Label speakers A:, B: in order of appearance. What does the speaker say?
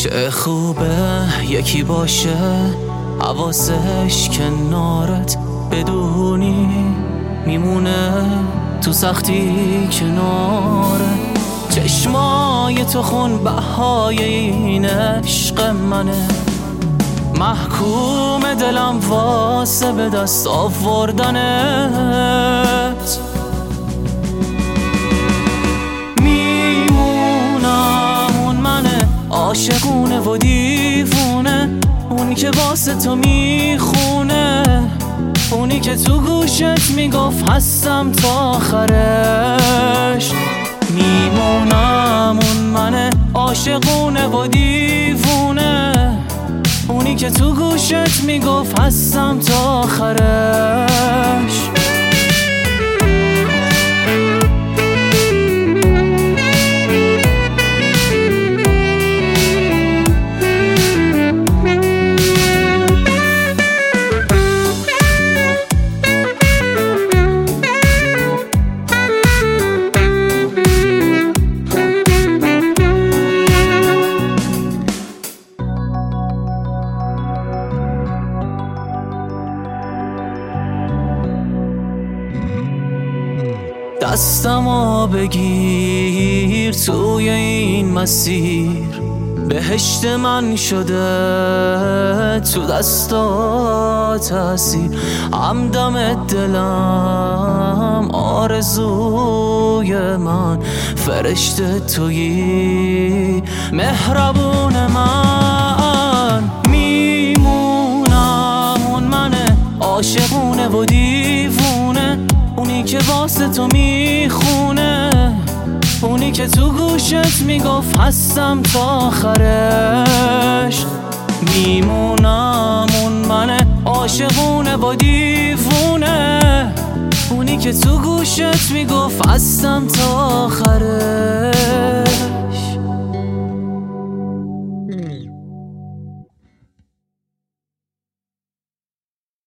A: چه خوبه یکی باشه حواسش کنارت، بدونی میمونه تو سختی کناره. چشمای تو خون بهای این عشق منه، محکوم دلم واسه به دست آوردنت. میمونم اون منه عاشقونه و دیوونه، اونی که واسه تو میخونه، اونی که تو گوشت میگفت هستم تا آخرش. میمونم اون منه عاشقونه و دیوونه، اونی که تو گوشت میگفت هستم تا آخرش. دستمو بگیر توی این مسیر، بهشت من شده تو دستات تاثیر. همدم دلم آرزوی من، فرشته تویی مهربون من. میمونم اون منه عاشقونه و دیوونه، اونی که واسه تو میخونه، اونی که تو گوشت میگفت هستم تا آخرش. میمونم اون منه عاشقونه با دیوونه، اونی که تو گوشت میگفت هستم تا آخرش.